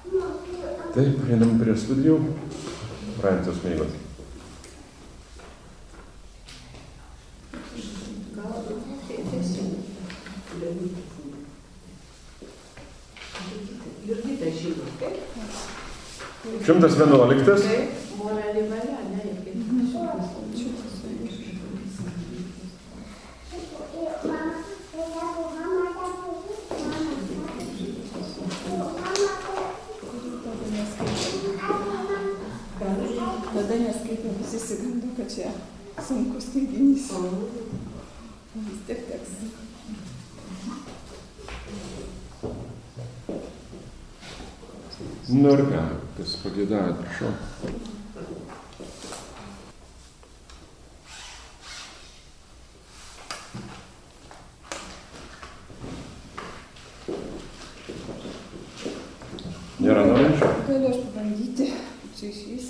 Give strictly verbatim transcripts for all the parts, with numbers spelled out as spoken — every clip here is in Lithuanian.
Taip, einam prie studijų. Praėjusios knygos. Šimtas vienuoliktas. Tada neskaitėm, visi sigando, kad čia sunkus teiginys. Vis tiek teks. Nu ir ką, kas pageidavo, prašau. Nėra norinčių? Galiu aš pabandyti. Čia išvys.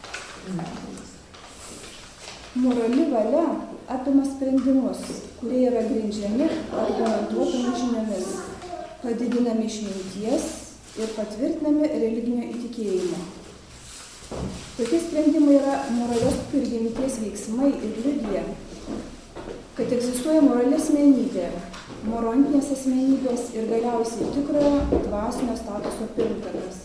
Morali valia apima sprendimus, kurie yra grindžiami argumentuotomis žiniomis, padidinami išminties ir patvirtinami religinio įtikėjimo. Tokie sprendimai yra moralios prigimties veiksmai ir liudija, kad egzistuoja morali asmenybė, morontinės asmenybės ir galiausiai tikrojo dvasinio statuso pirmtakas.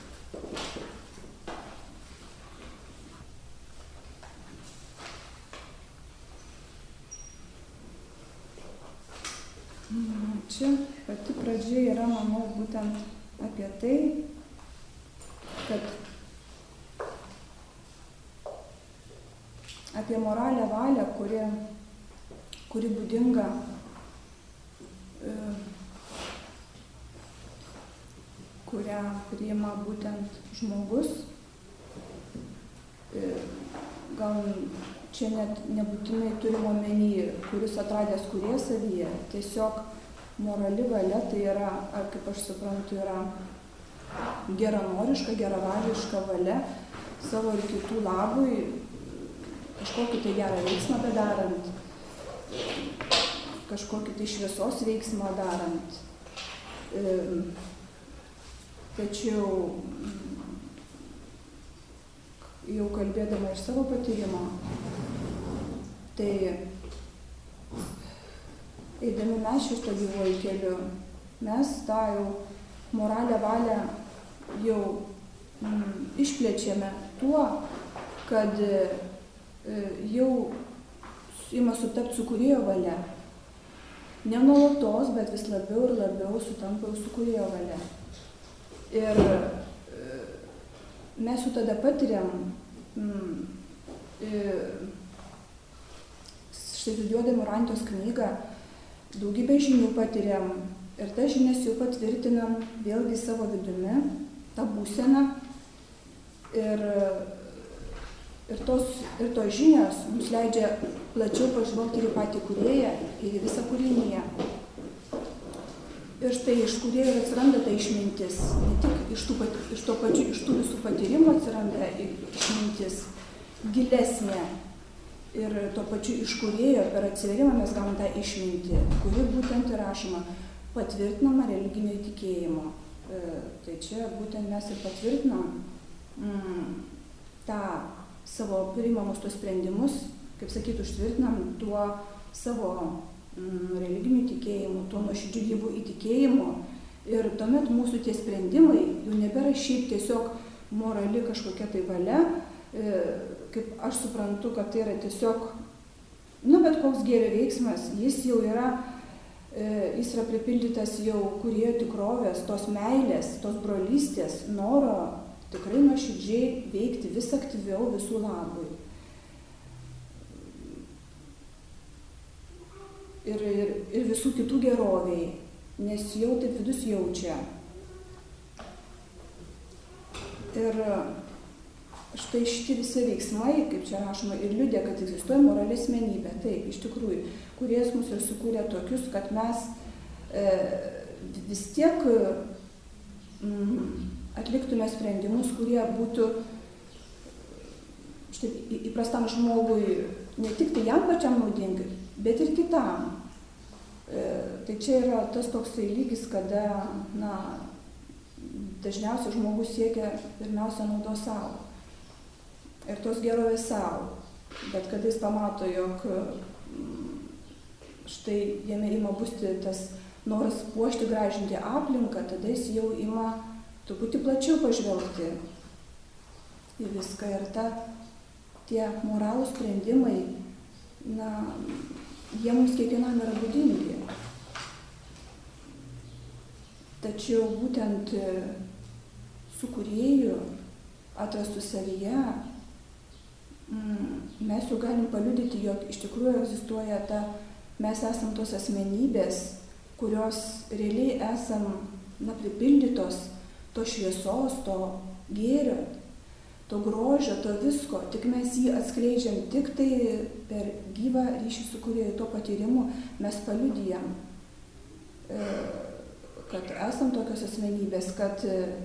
Čia pati pradžia yra, manau, būtent apie tai, kad apie moralę valią, kuri, kuri būdinga e, kurią priima būtent žmogus. E, gal čia net nebūtinai turim omeny, kuris atradęs kurie savyje. Tiesiog morali valia tai yra, ar kaip aš suprantu, yra geranoriška, geravališka valia savo ir kitų labui, kažkokį tai gerą veiksmą bedarant, kažkokį tai šviesos veiksmą darant. E, tačiau jau kalbėdama iš savo patyrimo, tai eidami mes šito gyvuoju keliu, mes tą jau moralę valią jau mm, išplečiame tuo, kad e, jau ima sutapti su kūrėjo valia. Ne nuolatos, bet vis labiau ir labiau sutampa su kūrėjo valia. Ir e, mes jau tada patiriam, mm, e, štai studijuodami Urantijos knygą, daugybę žinių patiriam ir tas žinias jau patvirtinam vėlgi savo vidumi, tą būseną. Ir, ir, tos, ir tos žinios mums leidžia plačiau pažvelgti ir į patį kūrėją, ir į visą kūriniją. Ir štai iš kūrėjo atsiranda ta išmintis, ne tik iš tų, iš to pačių, iš tų visų patyrimų atsiranda išmintis gilesnė. Ir tuo pačiu iš kūrėjo per atsiverimą mes gaunam tą išmintį, kuri būtent ir rašoma patvirtinama religinio įtikėjimo. E, tai čia būtent mes ir patvirtinam mm, tą savo priimamus tos sprendimus, kaip sakyt, užtvirtinam tuo savo mm, religiniu įtikėjimu, tuo nuoširdžiu Dievo įtikėjimu. Ir tuomet mūsų tie sprendimai jau nebėra šiaip tiesiog morali kažkokia tai valia, e, kaip aš suprantu, kad tai yra tiesiog, nu, bet koks gėrio veiksmas, jis jau yra, e, jis yra pripildytas jau kūrėjo tikrovės, tos meilės, tos brolystės, noro tikrai nuoširdžiai veikti vis aktyviau visų labui. Ir, ir, ir visų kitų geroviai, nes jau taip vidus jaučia. Ir štai šitie visi veiksmai, kaip čia rašoma, ir liudija, kad egzistuoja morali asmenybė. Taip, iš tikrųjų, kūrėjas mus ir sukūrė tokius, kad mes e, vis tiek mm, atliktume sprendimus, kurie būtų štai, įprastam žmogui ne tik tai jam pačiam naudingi, bet ir kitam. E, tai čia yra tas toksai lygis, kada, na, dažniausiai žmogus siekia pirmiausia naudos savo. Ir tos gerovės savo. Bet kada jis pamato, jog štai jame ima būsti tas noras puošti, gražinti aplinką, tada jis jau ima truputį plačiau pažvelgti į viską. Ir ta, tie moralūs sprendimai, na, jie mums kiekvienam yra būdingi. Tačiau būtent su kūrėju atrastų savyje mes jau galim paliudyti, jog iš tikrųjų egzistuoja ta, mes esam tos asmenybės, kurios realiai esam, na, pripildytos to šviesos, to gėrio, to grožio, to visko, tik mes jį atskleidžiam tik tai per gyvą ryšį su kūrėju, to patyrimu mes paliudijam, kad esam tokios asmenybės, kad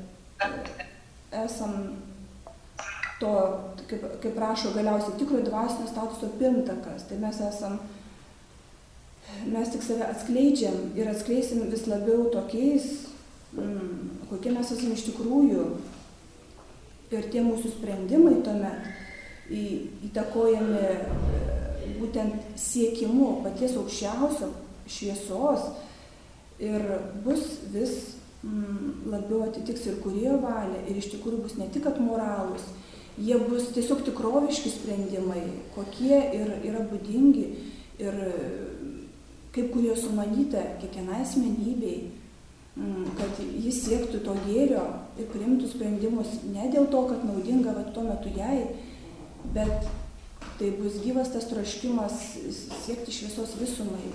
esam to, kaip, kaip rašo galiausiai, tikrojo dvasinio statuso pirmtakas. Tai mes esam, mes tik save atskleidžiam ir atskleisim vis labiau tokiais, mm, kokie mes esame iš tikrųjų. Ir tie mūsų sprendimai tuomet į, įtakojami būtent siekimu paties aukščiausio šviesos ir bus vis mm, labiau atitiks ir kūrėjo valią ir iš tikrųjų bus ne tik kad moralūs, jie bus tiesiog tikroviški sprendimai, kokie ir yra būdingi ir kaip kurie sumanyta kiekvienai asmenybei, kad jis siektų to gėrio ir priimtų sprendimus ne dėl to, kad naudinga va, tuo metu jai, bet tai bus gyvas tas troškimas siekti šviesos visumai,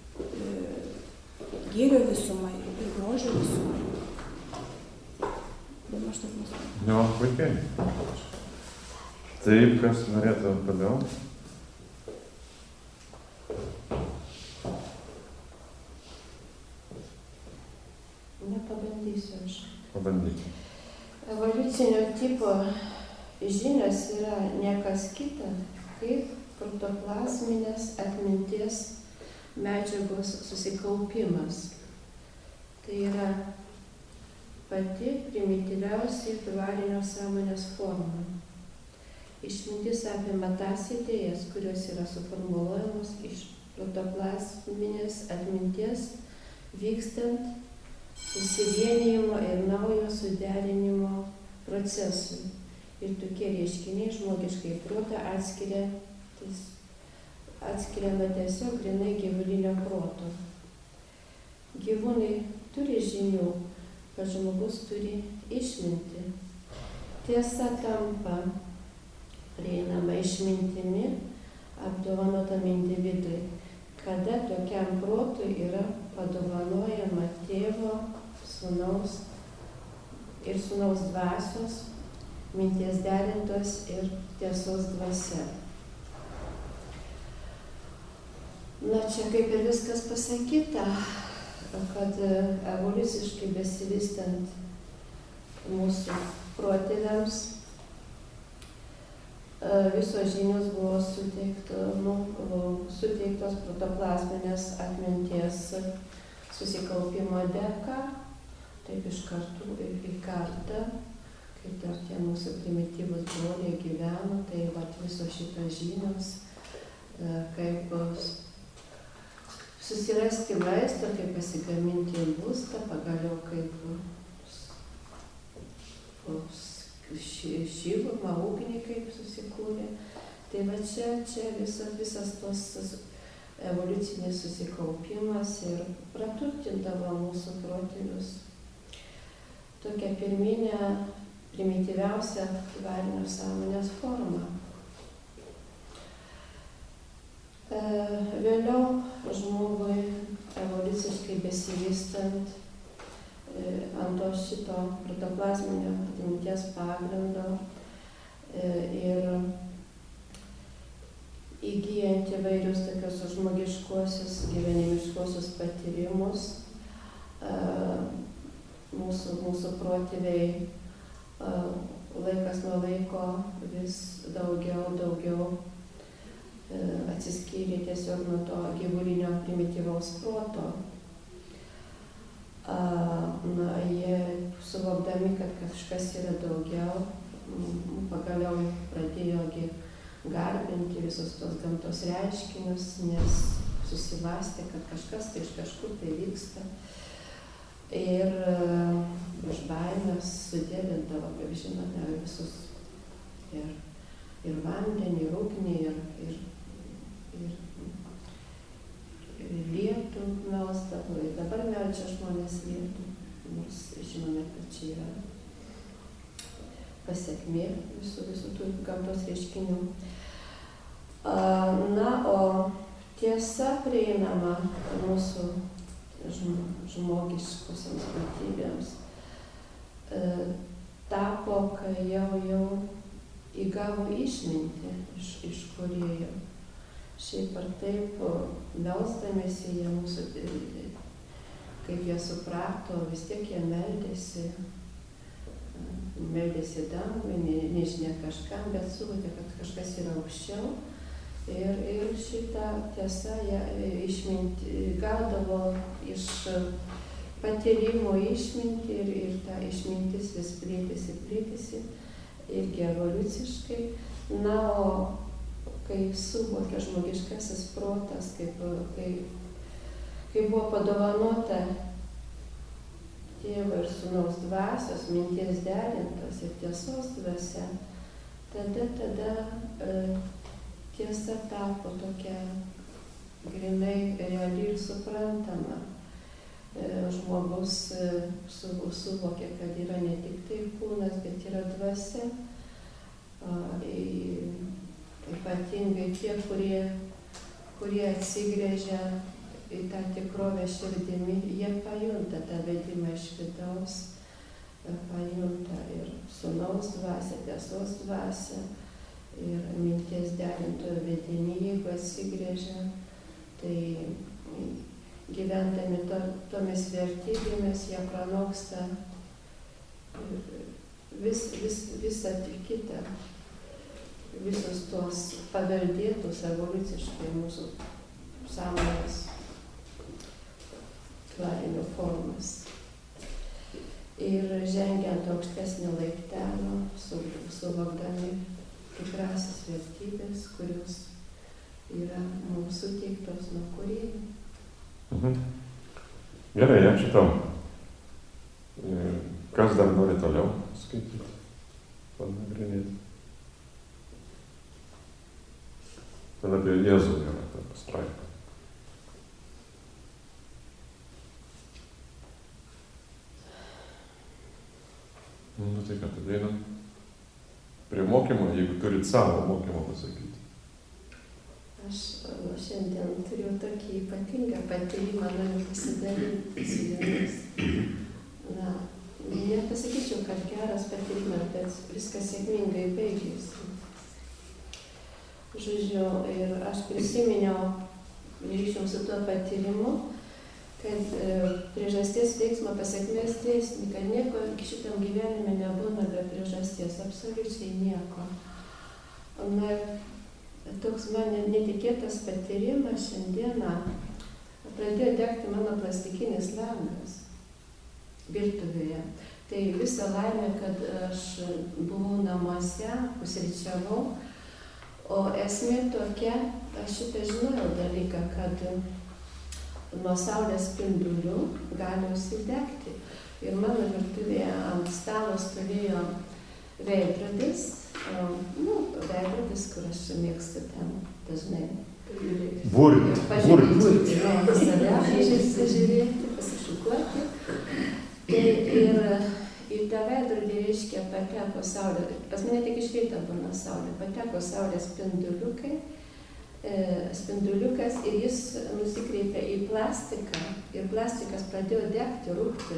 gėrio visumai ir grožio visumai. Jo, puikiai. Taip, kas norėtų toliau? Nepabandysiu aš. Pabandysiu. Evoliucinio tipo žinios yra niekas kita, kaip protoplasminės atminties medžiagos susikaupimas. Tai yra pati primityviausia dvarinio sąmonės forma. Išmintis apima tas idėjas, kurios yra suformuluojamos iš protoplasminės atminties, vykstant susivienijimo ir naujo suderinimo procesui. Ir tokie reiškiniai žmogiškai protą atskiria, atskiriama tiesiog grinai gyvulinio proto. Gyvūnai turi žinių, kad žmogus turi išminti. Tiesa tampa prieinama išmintimi apdovanotam individui, kada tokiam protui yra padovanojama tėvo, sūnaus ir sūnaus dvasios, minties derintos ir tiesos dvasia. Na, čia kaip ir viskas pasakyta, kad evoliuciškai besivystant mūsų protėviams visos žinios buvo suteiktos, nu, suteiktos protoplasminės atminties susikaupimo dėka, taip iš kartų į kartą, kai dar tie mūsų primityvus broliai gyveno, tai vat visos šitos žinios, kaip susirasti maistą, kaip pasigaminti būstą, pagaliau kaip šilumą, ugnį kaip susikūrė. Tai va čia, čia visas, visas tos evoliucinis susikaupimas ir praturtindavo mūsų protėvius. Tokia pirminė, primityviausia dvarinio sąmonės forma. E, vėliau žmogui evoliuciškai besivystant ant to šito protoplasminio atminties pagrindo ir įgyjant įvairius tokius žmogiškuosius, gyvenimiškuosius patyrimus, mūsų, mūsų protėviai laikas nuo laiko vis daugiau, daugiau atsiskyrė tiesiog nuo to gyvulinio primityvaus proto. Na, jie suvokdami suvokdami, kad kažkas yra daugiau, pagaliau pradėjo garbinti visus tos gamtos reiškinius, nes susimastė, kad kažkas tai iš kažkur tai vyksta. Ir uh, iš baimės sudėlindavo, kaip žinote, visus ir, ir vandenį, ir ugnį, ir, ir, ir, ir lietų melsdavo. Ir dabar meldžia žmonės lietų, nors žinome, kad čia yra pasekmė visų, visų tų gamtos reiškinių. Uh, na, o tiesa prieinama mūsų žmogiškusiams būtybėms e, tapo, kai jau, jau įgavo išmintį iš, iš kūrėjo. Šiaip ar taip, melsdamiesi jie mūsų, kaip jie suprato, vis tiek jie meldėsi, meldėsi dangui, ne, nežinia kažkam, bet suvokė, kad kažkas yra aukščiau. Ir, ir šitą tiesą jie išminti, gaudavo iš patyrimo išmintį ir, ir ta išmintis vis plėtėsi, plėtėsi irgi evoliuciškai. Na, o kai suvokė žmogiškasis protas, kaip, kai, kai buvo padovanota Tėvo ir Sūnaus dvasios, minties derintos ir tiesos dvasia, tada, tada e, tiesa tapo tokia grinai reali ir suprantama. Žmogus suvokė, kad yra ne tik tai kūnas, bet yra dvasia. Ypatingai tie, kurie, kurie atsigręžia į tą tikrovę širdimi, jie pajunta tą vedimą iš vidaus, pajunta ir Sūnaus dvasią, tiesos dvasią. Ir minties derintojo vedini, jeigu atsigrėžia, tai gyvendami to, tomis vertybėmis jie pranoksta vis, vis, visą kitą, visus tuos paveldėtus evoliuciškai mūsų sąmonės tvarinių formas. Ir žengiant aukštesnį laiptelį, su, suvokdami tikrasis vertybės, kurios yra mums suteiktos nuo kūrėjo. Mhm. Gerai, ačiū tau. Kas dar nori toliau skaityti, panagrinėti? Ten apie Jėzų yra ta pastraipa. Nu tai ką, tada einam prie mokymo, jeigu turit savo mokymo pasakyti. Aš šiandien turiu tokį ypatingą patyrimą, noriu pasidalinti su jumis. Na, nepasakyčiau, kad geras patyrimas, bet viskas sėkmingai baigėsi. Žodžiu, ir aš prisiminiau ryšium su tuo patyrimu, kad e, priežasties veiksmo pasekmės dėsnį, kad nieko šitam gyvenime nebūna be priežasties, absoliučiai nieko. Na, toks man netikėtas patyrimas šiandieną, pradėjo degti mano plastikinis langas virtuvėje. Tai visa laimė, kad aš buvau namuose, pusryčiavau, o esmė tokia, aš šitą žinojau dalyką, kad nuo saulės spindulių gali užsidegti. Ir mano virtuvėje ant stalo stovėjo veidrodis, nu, veidrodis, kur aš mėgstu ten dažnai pažiūrėti. Burti, burti. Nu, save pasižiūrėti, pasišukuoti. Tai ir į tą veidrodį, reiškia, pateko saulė, pas mane tik iš ryto būna saulė, pateko saulės spinduliukai, spinduliukas ir jis nusikreipė į plastiką ir plastikas pradėjo degti, rūgti.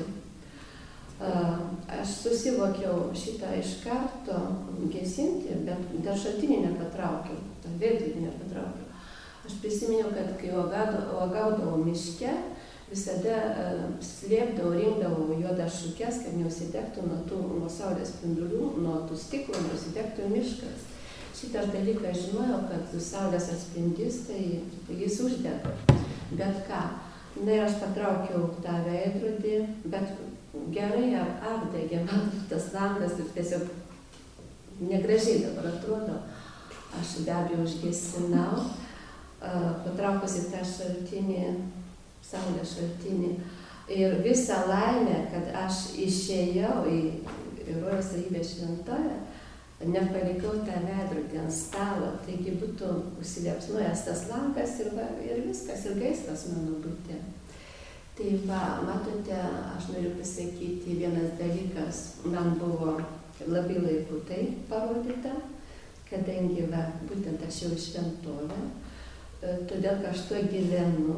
Aš susivokiau šitą iš karto gesinti, bet dar šaltinį nepatraukiau, tą veidrodį nepatraukiau. Aš prisiminiau, kad kai uogaudavau miške, visada slėpdavau, rinkdavau juodas šukes, kad neužsidegtų nuo, tų, nuo saulės spindulių, nuo tų stiklų, neužsidegtų miškas. Šitą dalyką žinojau, kad saulės atspindys, tai jis uždega. Bet ką? Na ir aš patraukiau tą veidrodį, bet gerai apdegė man langas ir tiesiog negražiai dabar atrodo. Aš be abejo užgesinau, patraukusi tą šaltinį, saulės šaltinį. Ir visą laimę, kad aš išėjau į Rojaus Savybės šventovę, nepalikau tą veidrodį ant stalo, taigi būtų užsiliepsnojęs tas langas ir, va, ir viskas, ir gaisras mano būti. Tai va, matote, aš noriu pasakyti, vienas dalykas, man buvo labai laiku tai parodyta, kadangi va, būtent aš jau šventovę, todėl kad aš to gyvenu.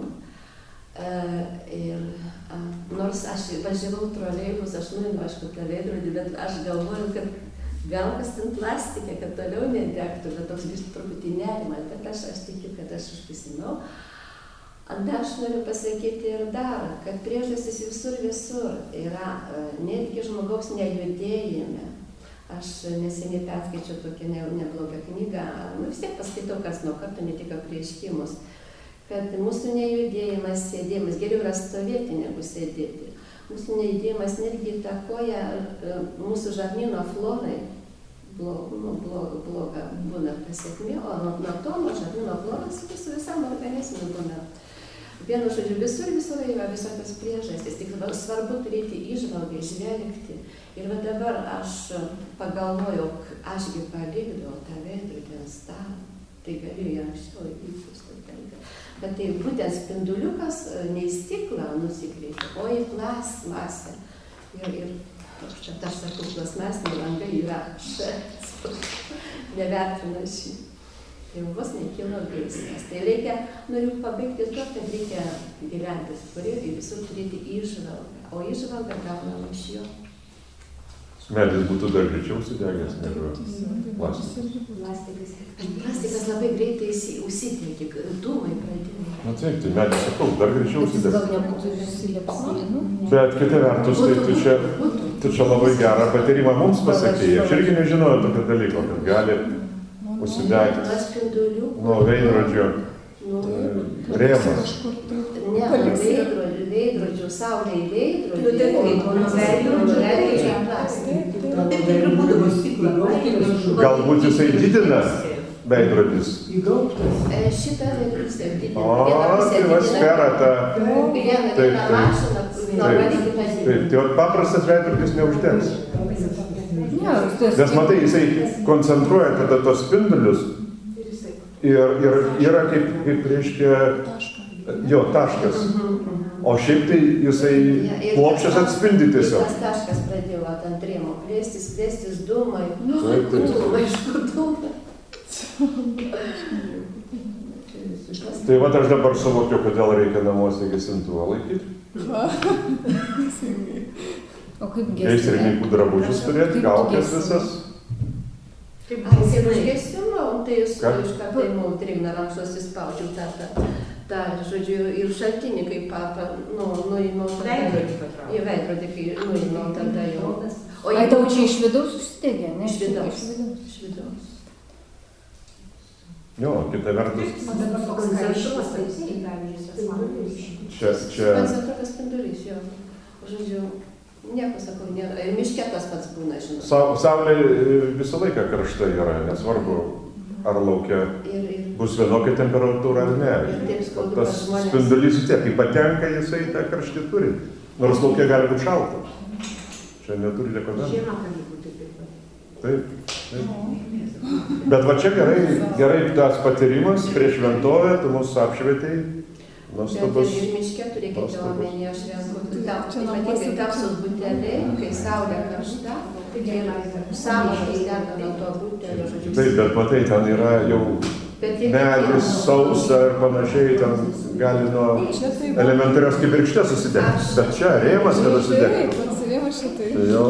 Ir nors aš važiavau troleibus, aš nuinu, aišku, tą veidrodį, bet aš galvoju, kad gal kas ten plastikė, kad toliau nedegtų, bet toks vis truputį nerimas, bet aš, aš tikiu, kad aš užpisinau. Anta aš noriu pasakyti ir dar, kad priežastis visur visur yra netgi žmogaus nejudėjime. Aš neseniai perskaičiau tokią neblogą knygą, nu vis tiek paskaitau kas nuo karto, ne tik apreiškimus, kad mūsų nejudėjimas, sėdėjimas, geriau yra stovėti negu sėdėti. Mūsų nejudėjimas netgi įtakoja mūsų žarnyno florai, blog, nu, blog, bloga būna pasiekmė, o nuo, nuo to nuo žarnyno floras visų visam organizmui būna. Vienu žodžiu, visur visur yra visokios priežastys, tik svarbu turėti įžvalgą, žvelgti. Ir va dabar aš pagalvojau, ašgi palikdavau tą veidrodį ant stalo, tai galėjo anksčiau įvykus. Bet tai būtent spinduliukas ne į stiklą nusikreipia, o į plasmasę. Ir, ir čia aš sakau, plasmasiniai langai yra šalia, nevertina šį. Tai vos nekilo gaisras. Tai reikia, noriu pabaigti to, kad reikia gyventi skuriai ir visur turėti įžvalgą. O įžvalgą gaunama iš jo. Medis būtų dar greičiau sudegęs negu plastikas. Plastikas labai greitai užsitėkė, dūmai pradėjo. Na taip, tai medis sakau, dar greičiau sudegęs. Gal nebūtų užsiliepsnoti? Bet kita vertus, tai tu čia, tu čia labai gerą patyrimą mums pasakėjai. Aš irgi nežinojau tokio dalyko, kad gali užsidegti nuo veidrodžio rėmas. Ne, veidrodžių, veidrodžių, saulė į veidrodžių, nuo veidrodžių, veidrodžių į plastiką. Galbūt jisai didina veidrodis. Šitą veidrodis taip didina. O, tai va sfera ta. Viena, viena mašina, normaliai kita didina. Taip, tai paprastas veidrodis neuždegs. Nes matai, jisai koncentruoja tada tos spindulius ir, ir yra kaip, kaip reiškia, jo, taškas. O šiaip tai jisai plokščias atspindi tiesiog. Tas taškas pradėjo ant rėmo plėstis, plėstis dūmai. Dūmai, iš kur dūmai. Tai va aš dabar suvokiu, kodėl reikia namuose gesintuvą laikyti. Gaisrininkų drabužius turėti, kaukės visas. Aš jau užgesinau, tai jūs iš karto įmau drėgną rankšos įspaudžiau tą, tą, tą, žodžiu, ir šaltinį, kaip papa, nu, nuimau tada. Į veidrodį, kai nuimau tada jau. Ai, tau čia iš vidaus užsidegė, ne? Iš vidaus. Iš vidaus. Jo, kita vertus. O dabar toks karštumas, čia, čia... koncentruotas spindulys, jo. Žodžiu, nieko sakau, nėra. Ir miške tas pats būna, žinau. Sa saulė visą laiką karšta yra, nesvarbu, ar laukia ir, ir, bus vienokia temperatūra ar ne. Tas spindulys vis tiek, kai patenka, jisai tą karštį turi. Nors laukia gali būti šalta. Čia neturi rekomendacijų. Žiema gali būti taip pat. Taip, taip. Bet va čia gerai, gerai tas patyrimas prieš šventovę, tu mūsų apšvietei. Bet ir miške turėkite omeny, aš renku, ypatingai kapsus buteliai, kai saulė karšta, ir sąmokai dega nuo to butelio, žodžiu. Taip, bet matai, ten yra jau medis, sausa ir panašiai, ten gali nuo elementarios kibirkštės susidegti. Bet čia rėmas, kada sudegti. Taip, atsirėmas šitai.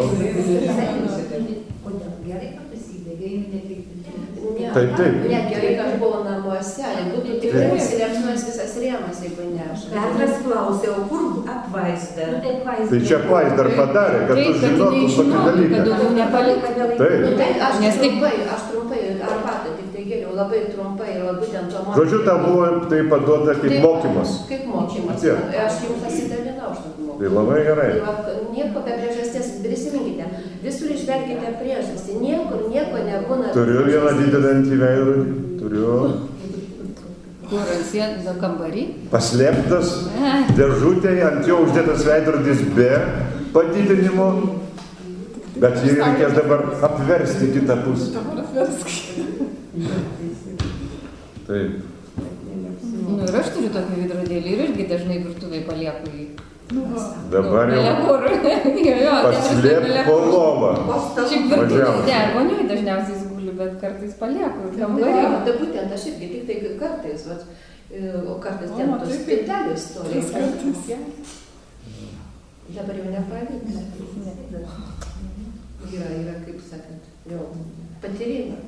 Gerai, kad pasidegė, nekreipti. Ne, taip, taip. Ne, gerai, kad aš buvau namuose, būtų tikrai užsiliepsnojęs visas rėmas, jeigu ne aš. Petras klausė, o kur apvaizda? Tai čia apvaizda padarė, kad tu žinotum tokį dalyką. Kad daugiau nepalika. Taip. Nu, tai aš trumpai, aš trumpai, arbatą tik tai geriau, labai trumpai, ir būtent to mokymas. Žodžiu, tau buvo tai paduota kaip mokymas. Kaip mokymas. Taip. Aš jums pasidalinau šitą mokymą. Tai labai gerai. Tai va, nieko be priežasties, prisiminkite, visur iš išvelkite priežastį. Niekur nieko nebūna. Turiu vieną didinantį veidrodį. Turiu. Kur ant sienos kambarį? Paslėptas dėžutėje, ant jo uždėtas veidrodis be padidinimo. Bet jį reikės dabar apversti kitą pusę. Taip. Nu ir aš turiu tokį veidrodėlį ir irgi dažnai virtuvėj palieku jį. Dabar jau jau paslėp po lovą. Šiaip virtuvėj, ne, vonioj dažniausiai jis guli, bet kartais palieku kambarį. Tai būtent aš irgi tik tai kartais, vat, o kartais ten tos spintelės stovi. Dabar jau nepavyks. Yra, yra, kaip sakant, jau patyrėjimą.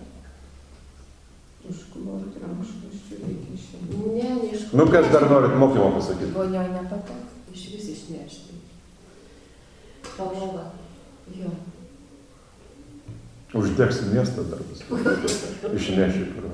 Iškloti rankšluosčių reikia išimti. Ne, ne iškloti. Nu, kas dar norit mokymo pasakyti? Vonioj nepateks. Iš vis išnešti. Palova. Jo. Uždegsi miestą darbas. Išneši kur.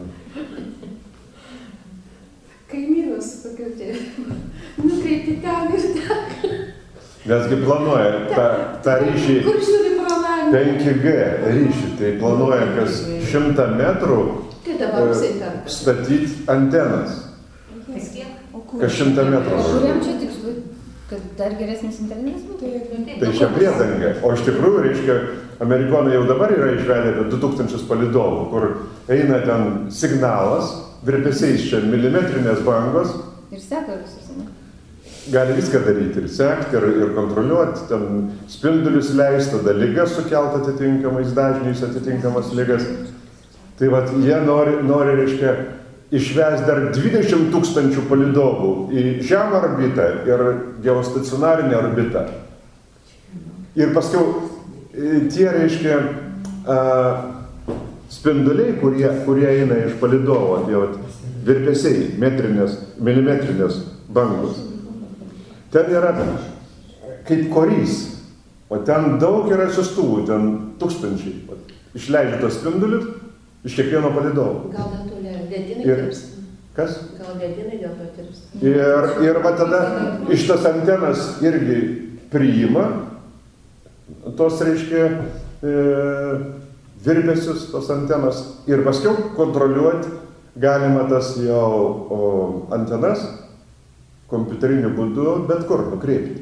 Kaimynas pakirtė. Nukreipi ten ir ten. Nesgi planuoja tą, tą ryšį Kur žiūri pro langą? penki G ryšį, tai planuoja kas šimtą metrų Tai dabar visai perka. statyti antenas. Kas šimtą metrų. Kuriam čia tikslui? Kad dar geresnis internetas būtų? Tai čia priedanga. O iš tikrųjų, reiškia, amerikonai jau dabar yra išvedę apie du tūkstančius palydovų, kur eina ten signalas, virpesiais čia milimetrinės bangos. Ir seka visus, ne? Gali viską daryti ir sekti, ir, ir kontroliuoti, ten spindulius leisti, tada lygas sukelt atitinkamais dažniais, atitinkamas lygas. Tai vat jie nori, nori reiškia, išvesti dar dvidešimt tūkstančių palydovų į žemą orbitą ir geostacionarinę orbitą. Ir paskiau tie, reiškia, a, spinduliai, kurie, kurie eina iš palydovo, tie vat, virpesiai, metrinės, milimetrinės bangos. Ten yra kaip korys, o ten daug yra siųstuvų, ten tūkstančiai. Išleidžia tos spindulius iš kiekvieno palydovo. Gal dėl to ledynai Ir- tirps. Kas? Gal ledynai dėl to tirps. Ir, ir va tada iš tas antenas irgi priima tos, reiškia, e, virpesius, tos antenas. Ir paskiau kontroliuoti galima tas jau o, antenas kompiuteriniu būdu bet kur nukreipti.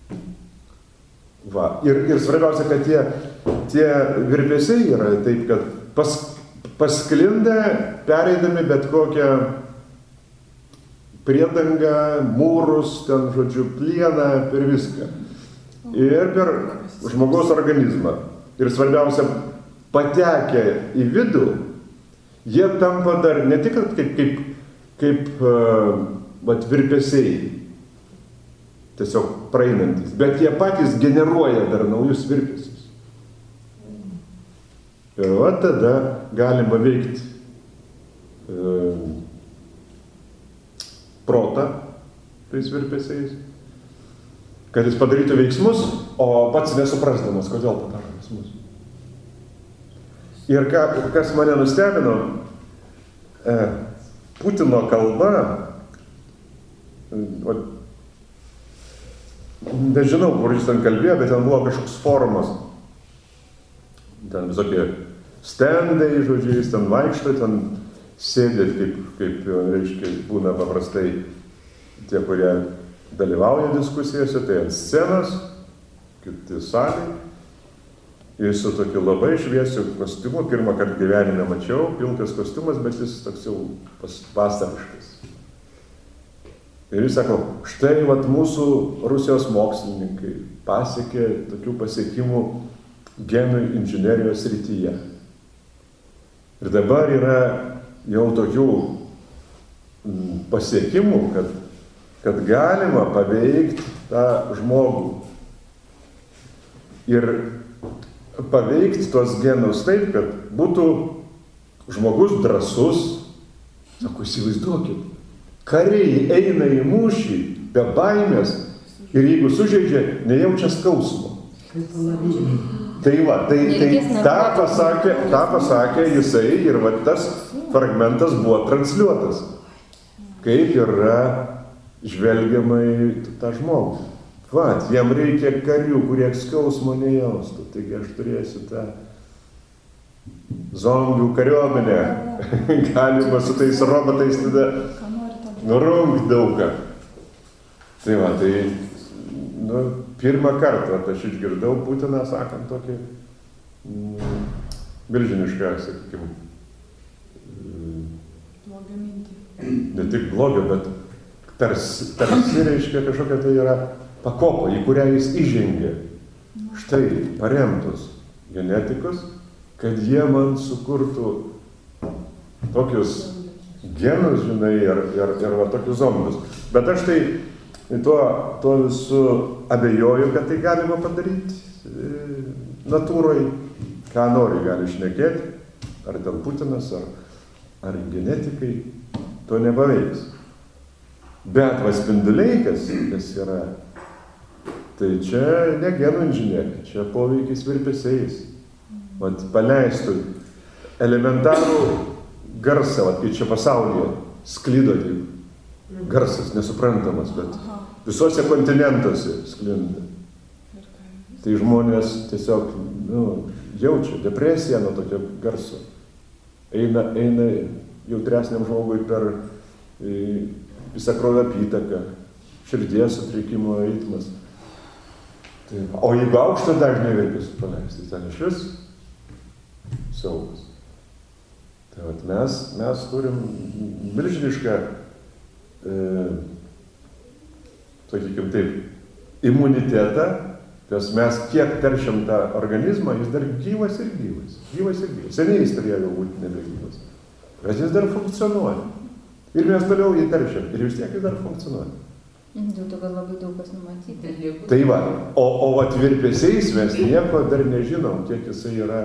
Va. Ir, ir svarbiausia, kad tie, tie virpesiai yra taip, kad pas, pasklinda, pereidami bet kokią priedangą, mūrus, ten, žodžiu, plieną, per viską. Ir per žmogaus organizmą. Ir svarbiausia, patekę į vidų, jie tampa dar ne tik kaip, kaip, kaip uh, vat virpesiai, tiesiog praeinantis, bet jie patys generuoja dar naujus virpesius. Ir va tada galima veikti e, protą tais virpesiais, kad jis padarytų veiksmus, o pats nesuprasdamas, kodėl padaro veiksmus. Ir ką, kas mane nustebino, e, Putino kalba, o, nežinau, kur jis ten kalbėjo, bet ten buvo kažkoks forumas. Ten visokie stendai, žodžiu, jis ten vaikšto, ten sėdė, kaip, kaip reiškia, būna paprastai tie, kurie dalyvauja diskusijose, tai ant scenos, kiti salėje. Jis su tokiu labai šviesiu kostiumu, pirmą kartą gyvenime mačiau, pilkas kostiumas, bet jis toks jau vasariškas. Ir jis sako, štai vat mūsų Rusijos mokslininkai pasiekė tokių pasiekimų genų inžinerijos srityje. Ir dabar yra jau tokių pasiekimų, kad, kad galima paveikti tą žmogų. Ir paveikti tos genus taip, kad būtų žmogus drąsus. Sako, įsivaizduokit, kariai eina į mūšį be baimės ir jeigu sužeidžia, nejaučia skausmo. Tai va, tai, tai tą, pasakė, tą pasakė jisai ir va tas fragmentas buvo transliuotas. Kaip yra žvelgiama į tą žmogų. Vat, jam reikia karių, kurie skausmo nejaustų. Taigi aš turėsiu tą zombių kariuomenę. Galima su tais robotais tada nurungt daugą. Tai va, tai nu, pirmą kartą aš išgirdau Putiną sakant tokį mm, milžinišką, sakykime, blogą mintį. Ne tik blogio, bet tarsi, tarsi reiškia kažkokia tai yra pakopa, į kurią jis įžengė. Štai paremtus genetikus, kad jie man sukurtų tokius genus, žinai, ir, ir, ir va, tokius zombius. Bet aš tai tuo, tuo visu abejoju, kad tai galima padaryti natūroj, ką nori gali šnekėti, ar ten Putinas, ar, ar genetikai, to nepaveiks. Bet va spinduliai, kas, kas yra, tai čia ne genų inžinerija, čia poveikis virpesiais. Vat paleistų elementarų garsą, vat kai čia pasaulyje sklido taip. Garsas nesuprantamas, bet visuose kontinentuose sklinda. Tai žmonės tiesiog nu, jaučia depresiją nuo tokio garso. Eina, eina jautresniam žmogui per e, visą kraujo apytaką, širdies sutrikimo ritmas. Tai, o jeigu aukštą dažnai virpesį paleisti, ten iš vis siaubas. Tai vat mes, mes turim milžinišką, e, sakykim taip, imunitetą, nes mes kiek teršiam tą organizmą, jis dar gyvas ir gyvas. Gyvas ir gyvas. Seniai jis turėjo galbūt nebegyvas. Bet jis dar funkcionuoja. Ir mes toliau jį teršiam. Ir vis tiek jis dar funkcionuoja. Dėl to, kad labai daug kas numatyti. Tai va, o, o vat virpesiais mes nieko dar nežinom, kiek jisai yra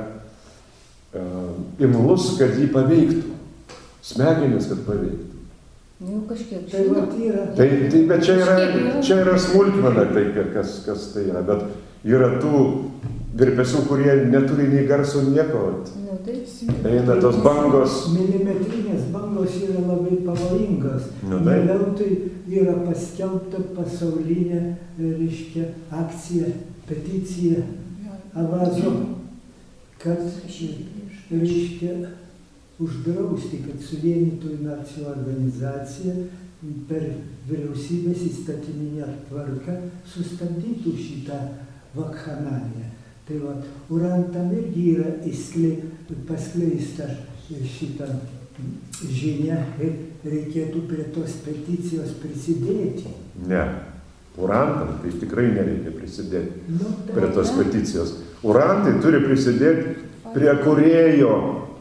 uh, imlus, kad jį paveiktų. Smegenis, kad paveiktų. Nu, kažkiek. Tai vat yra. Tai, tai bet čia yra, čia yra smulkmena, tai kas, kas tai yra. Bet yra tų virpesių, kurie neturi nei garso nieko. Nu, tai eina tos bangos. Milimetrinės bangos yra labai pavojingos. Nu, tai. Ne veltui yra paskelbta pasaulinė, reiškia, akcija, peticija Avazo, kad, reiškia, uždrausti, kad suvienytų nacijų organizacija per vyriausybės įstatyminę tvarką sustabdytų šitą vakhanaliją. Tai va, Urantam irgi yra paskleista šitą žinią ir reikėtų prie tos peticijos prisidėti. Ne, Urantam tai tikrai nereikia prisidėti Nu, tai prie tos peticijos. Urantai turi prisidėti prie kūrėjo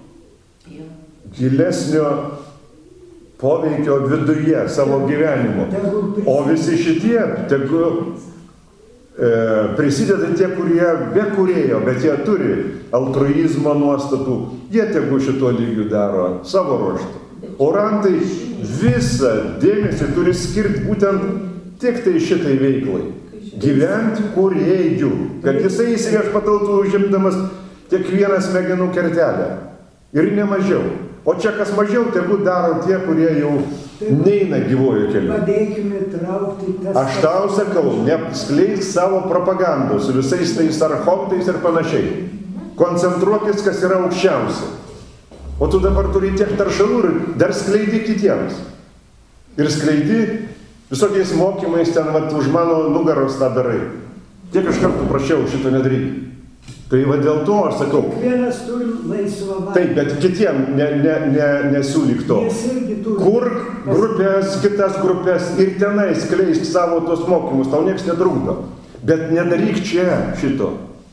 gilesnio poveikio viduje savo gyvenimo. O visi šitie, tegu e, prisideda tie, kurie be kūrėjo, bet jie turi altruizmo nuostatų, jie tegu šito lygių daro savo ruožtu. Urantai visą dėmesį turi skirti būtent tik tai šitai veiklai. Gyventi kūrėjų, kad jisai įsiviešpatautų užimdamas kiekvieną smegenų kertelę. Ir ne mažiau. O čia kas mažiau, tegu daro tie, kurie jau neina gyvuoju keliu. Padėkime traukti tas... Aš tau sakau, neskleisk savo propagandos su visais tais archontais ir panašiai. Koncentruokis, kas yra aukščiausia. O tu dabar turi tiek taršalų ir dar skleidi kitiems. Ir skleidi visokiais mokymais ten, vat, už mano nugaros tą darai. Tiek aš kartų prašiau šito nedaryti. Tai va dėl to aš sakau. Vienas turi laisvą valią. Taip, bet kitiem ne, ne, ne, nesiūlyk to. Kurk grupės, kitas grupės ir tenai skleisk savo tos mokymus, tau nieks netrukdo. Bet nedaryk čia šito.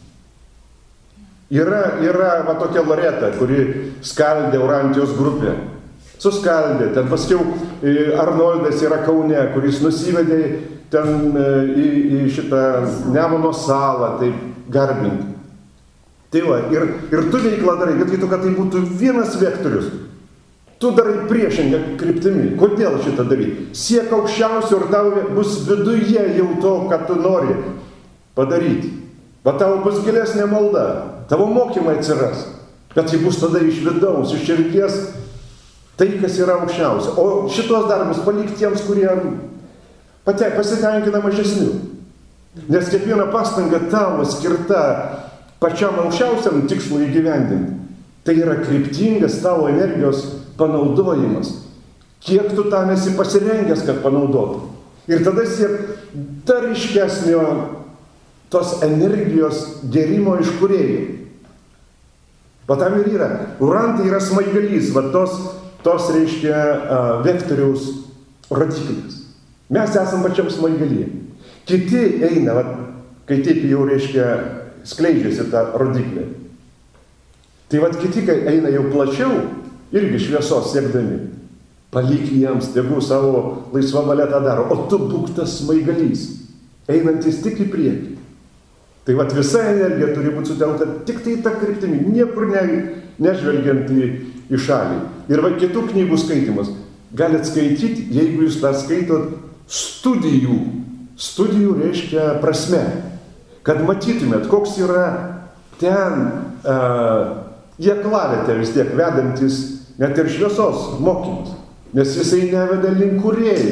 Yra, yra va tokia Loreta, kuri skaldė Urantijos grupę. Suskaldė, ten paskiau Arnoldas yra Kaune, kuris nusivedė ten į, į šitą Nemuno salą, taip garbinti. Tai va, ir, ir tu veiklą darai, kad kitų, kad tai būtų vienas vektorius. Tu darai priešingą kryptimį. Kodėl šitą daryti? Siek aukščiausio ir tau bus viduje jau to, kad tu nori padaryti. Va tau bus gilesnė malda, tavo mokymai atsiras. Bet tai bus tada iš vidaus, iš širdies, tai, kas yra aukščiausia. O šitos darbus palik tiems, kurie pasitenkina mažesnių. Nes kiekviena pastanga tavo skirta pačiam aukščiausiam tikslui įgyvendinti. Tai yra kryptingas tavo energijos panaudojimas. Kiek tu tam esi pasirengęs, kad panaudotum. Ir tada siek dar ryškesnio tos energijos gėrimo iš kūrėjų. Va tam ir yra. Urantai yra smaigalys, va tos, tos reiškia vektoriaus rodiklis. Mes esam pačiam smaigalyje. Kiti eina, va, kai taip jau reiškia skleidžiasi tą rodiklį. Tai va kiti, kai eina jau plačiau, irgi šviesos siekdami. Palik jiems, tegu savo laisvą valią tą daro. O tu būk tas smaigalys, einantis tik į priekį. Tai vat visa energija turi būti sutelkta tik tai tą kryptimį, niekur ne, nežvelgiant į, į šalį. Ir va kitų knygų skaitimas. Galit skaityti, jeigu jūs tą skaitot studijų. Studijų reiškia prasme. Kad matytumėt, koks yra ten uh, į aklavietę vis tiek vedantis net ir šviesos mokymus. Nes jisai neveda link kūrėjų.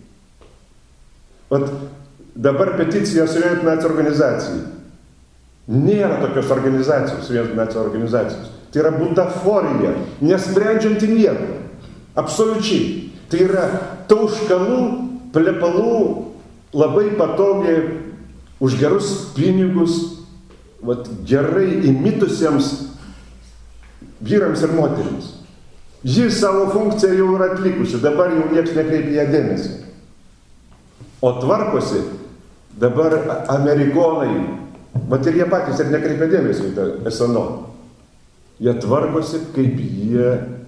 Vat dabar peticija Sovietų nacijų organizacijai. Nėra tokios organizacijos, Sovietų nacijų organizacijos. Tai yra butaforija, nesprendžianti nieko. Absoliučiai. Tai yra tauškalų, plepalų, labai patogiai už gerus pinigus, vat, gerai įmitusiems vyrams ir moterims. Ji savo funkciją jau yra atlikusi, dabar jau niekas nekreipia ją dėmesį. O tvarkosi dabar amerikonai, mat ir jie patys ir nekreipia dėmesį į tą S N O. Jie tvarkosi, kaip jie,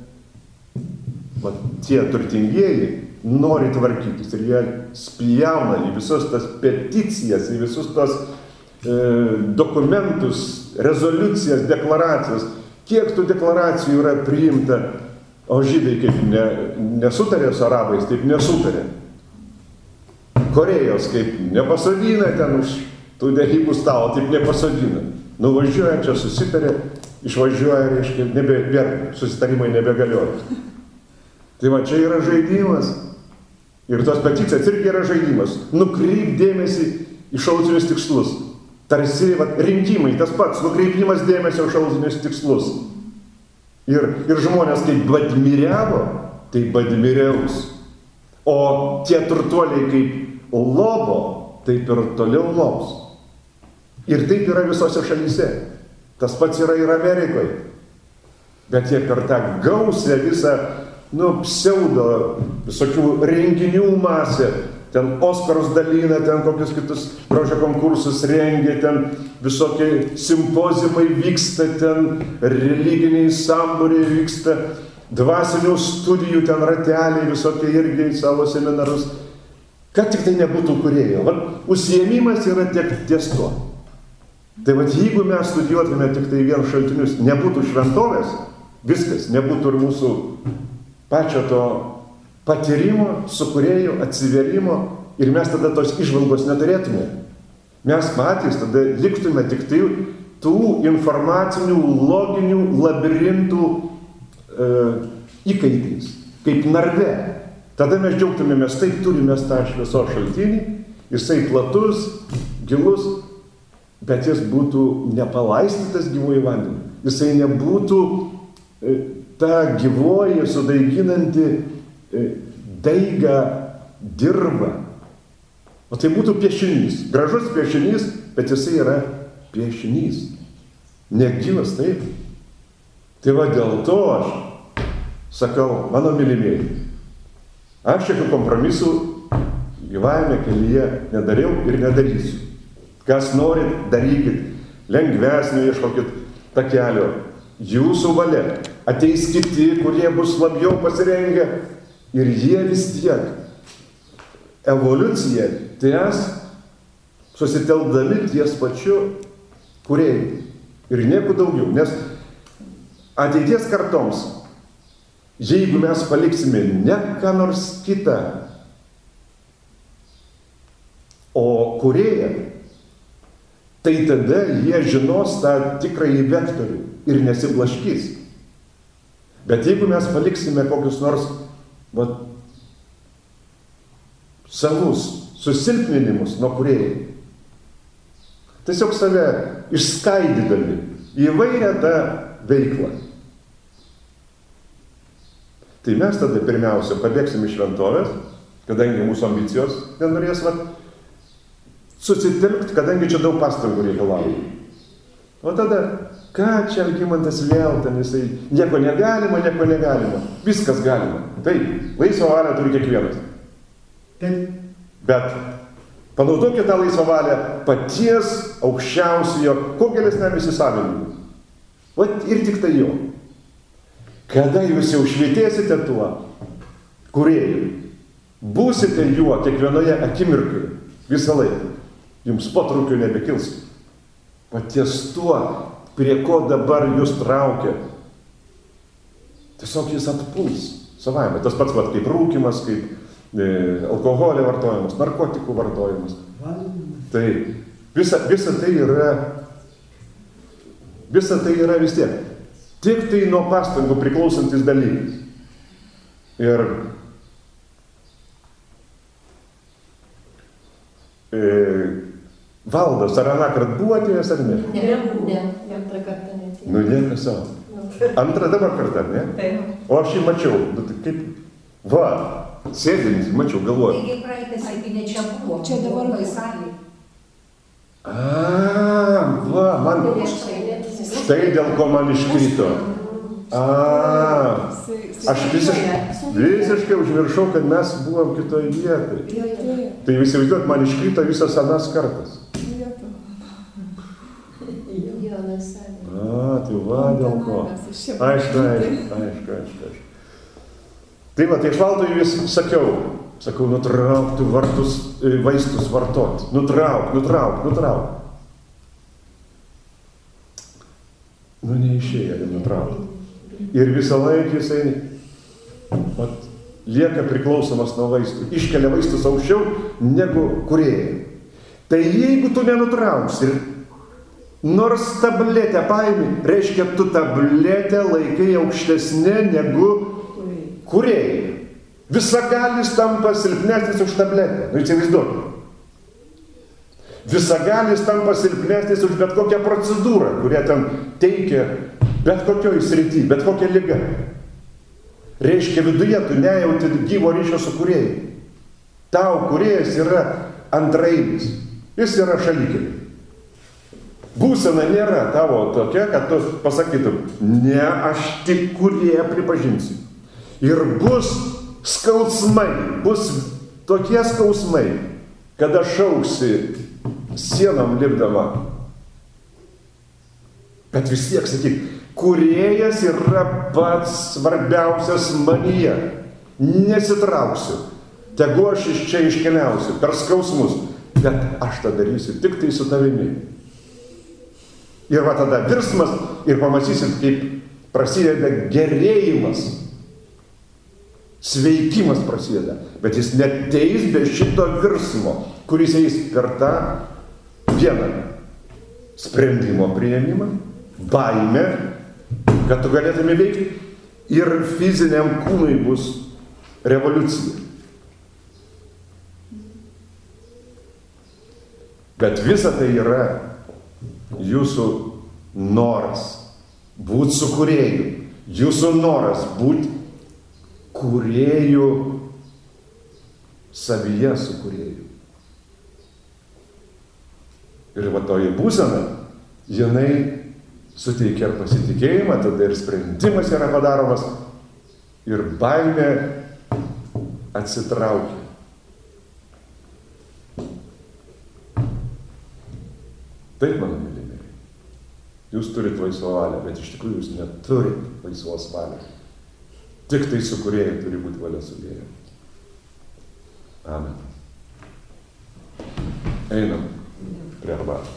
mat, tie turtingieji, nori tvarkytis ir jie spjauna į visus tas peticijas, į visus tos e, dokumentus, rezoliucijas, deklaracijas. Kiek tų deklaracijų yra priimta, o žydai kaip ne, nesutarė su arabais, taip nesutarė. Korėjos kaip nepasodina ten už tų derybų stalo, taip nepasodina. Nuvažiuoja, čia susitarė, išvažiuoja, reiškia, nebe, susitarimai nebegalioja. Tai va, čia yra žaidimas. Ir tos peticijas irgi yra žaidimas. Nukreip dėmesį į šalutinius tikslus. Tarsi va, rinkimai, tas pats, nukreipimas dėmesio į šalutinius tikslus. Ir, ir žmonės kaip badmiriavo, tai badmiriaus. O tie turtuoliai kaip lobo, taip ir toliau lobs. Ir taip yra visose šalyse. Tas pats yra ir Amerikoje. Bet jie per tą gausę visą, nu, pseudo visokių renginių masę, ten Oskarus dalina, ten kokius kitus grožio konkursus rengia, ten visokie simpozimai vyksta, ten religiniai sambūriai vyksta, dvasinių studijų ten rateliai, visokie irgi savo seminarus. Kad tik tai nebūtų kūrėjo. Vat, užsiėmimas yra tiek ties to. Tai vat, jeigu mes studijuotume tik tai vien šaltinius, nebūtų šventovės, viskas, nebūtų ir mūsų pačio to patyrimo, sukūrėjų, atsiverimo ir mes tada tos išvalgos neturėtume. Mes patys tada liktume tik tai tų informacinių, loginių labirintų e, įkaitais, kaip narve. Tada mes džiaugtumėmės, taip turime tą šviesos šaltinį, jisai platus, gilus, bet jis būtų nepalaistytas gyvuoju vandeniu. Jisai nebūtų e, ta gyvoji, sudaiginanti daigą dirba. O tai būtų piešinys. Gražus piešinys, bet jisai yra piešinys. Negyvas, taip. Tai va dėl to aš sakau, mano mylimieji, aš jokių kompromisų gyvavime kelyje nedariau ir nedarysiu. Kas norit, darykit. Lengvesnio ieškokit takelio. Jūsų valia. Ateis kiti, kurie bus labiau pasirengę. Ir jie vis tiek evoliuciją ties susitelkdami ties pačiu kūrėjų. Ir nieko daugiau. Nes ateities kartoms, jeigu mes paliksime ne ką nors kitą, o kūrėją, tai tada jie žinos tą tikrąjį vektorių ir nesiblaškys. Bet jeigu mes paliksime kokius nors vat, savus susilpninimus nuo kūrėjų, tiesiog save išskaidydami į įvairią tą veiklą. Tai mes tada pirmiausia pabėgsim iš šventovės, kadangi mūsų ambicijos nenorės va, susitelkti, kadangi čia daug pastangų reikalauja. O tada, ką čia Algimantas vėl ten, jisai nieko negalima, nieko negalima, viskas galima. Taip, laisvą valią turi kiekvienas. Taip. Bet panaudokite tą laisvą valią paties aukščiausiojo, kuo gilesniam įsisavinimui. Vat ir tik tai jo. Kada jūs jau švietėsite tuo kūrėju, būsite juo kiekvienoje akimirkoje, visą laiką, jums potraukių nebekils. Paties tuo, prie ko dabar jūs traukia, tiesiog jis atpuls savaime. Tas pats vat, kaip rūkymas, kaip e, alkoholio vartojimas, narkotikų vartojimas. Tai visa, visa tai yra, visa tai yra vis tiek. Tik tai nuo pastangų priklausantis dalykas. Ir e, Valdas, ar anąkart buvo atėjęs, ar ne? Ne, ne, antrą kartą netėjo. Nu, nieko savo. Antrą dabar kartą, ne? Taip. O aš jį mačiau, nu, tai kaip, va, sėdintis, mačiau, galvoju. Taigi praeitą sėdinę čia buvo. Čia dabar buvo buvo. salėje. A, va, man, tai dėl ko man iškrito. A, aš visiškai, visiškai užviršau, kad mes buvom kitoj vietoj. Tai visi vaizduot, man iškrito visas anas kartas. A, tai va, dėl ko. Aišku, aišku, aišku, aišku. Tai va, tai aš Valdui vis sakiau, sakau, nutrauk tu vartus, vaistus vartot. Nutrauk, nutrauk, nutrauk. Nu, neišėjo, nutrauk. Ir visą laiką jisai vat, lieka priklausomas nuo vaistų. Iškelia vaistus aukščiau negu kūrėjai. Tai jeigu tu nenutrauksi ir nors tabletę paimi, reiškia, tu tabletę laikai aukštesnė negu kūrėjai. Visagalis tampa silpnesnis už tabletę. Nu, įsivaizduokime. Visagalis tampa silpnesnis už bet kokią procedūrą, kurią ten teikia bet kokioj srity, bet kokia liga. Reiškia, viduje tu nejauti gyvo ryšio su kūrėju. Tau kūrėjas yra antraeilis. Jis yra šalikėlis. Būsena nėra tavo tokia, kad tu pasakytum, ne, aš tik kūrėją pripažinsiu. Ir bus skausmai, bus tokie skausmai, kada šauksi sienom lipdama. Bet vis tiek sakyk, kūrėjas yra pats svarbiausias manyje. Nesitrauksiu. Tegu aš iš čia iškeliausiu per skausmus, bet aš tą darysiu tik tai su tavimi. Ir va tada virsmas ir pamatysit, kaip prasideda gerėjimas. Sveikimas prasideda. Bet jis neteis be šito virsmo, kuris eis per tą vieną sprendimo priėmimą, baimę, kad tu galėtume veikti, ir fiziniam kūnui bus revoliucija. Bet visa tai yra jūsų noras būti su kūrėju, jūsų noras būti kūrėjų savyje su kūrėju. Ir va toji būsena, jinai suteikia ir pasitikėjimą, tada ir sprendimas yra padaromas, ir baimė atsitraukia. Taip, mano mylimi, jūs turite laisvą valią, bet iš tikrųjų jūs neturite laisvos valios. Tik tai su kūrėju turi būti valia su Dievu. Amen. Einam prie arbatos.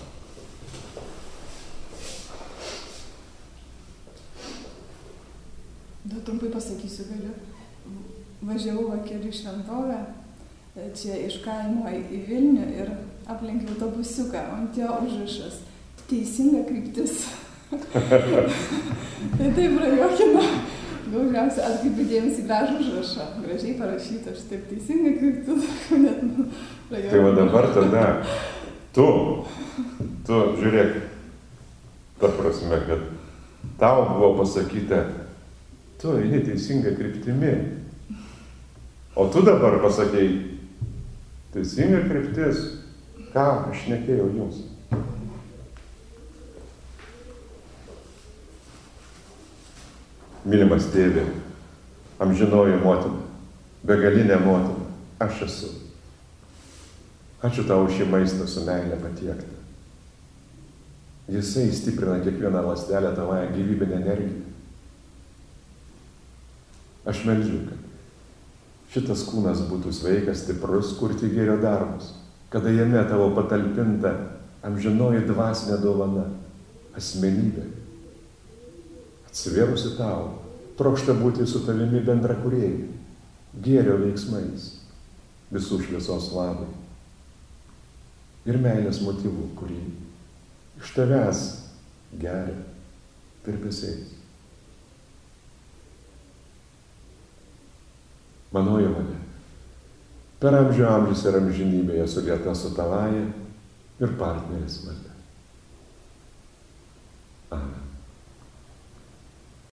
Dar trumpai pasakysiu, galiu. Važiavau vakar į šventovę, čia iš kaimo į Vilnių ir aplenkiau autobusiuką, ant jo užrašas teisinga kryptis. Tai taip prajuokino. Gaužiausia, atkreipiu dėmesį gražų užrašą. Gražiai parašyta, aš taip teisinga kryptis. Net prajuokino. Tai va dabar tada tu tu žiūrėk, ta prasme, kad tau buvo pasakyta, tu eini teisinga kryptimi. O tu dabar pasakei, teisinga kryptis, ką aš šnekėjau jums. Mylimas tėvė, amžinoji motina, begalinė motina, aš esu. Ačiū tau už šį maistą su meile patiektą. Jisai stiprina kiekvieną ląstelę tavąją gyvybinę energiją. Aš meldžiu, kad šitas kūnas būtų sveikas, stiprus, kurti gėrio darbus, kada jame tavo patalpinta amžinoji dvasinė dovana, asmenybė, atsivėrusi tau, trokšta būti su tavimi bendrakūrėjai, gėrio veiksmais, visų šviesos labui ir meilės motyvų, kurį iš tavęs geria virpesiais. Manoji valia, per amžių amžius ir amžinybėje sulieta su tavaja ir partnerės valia.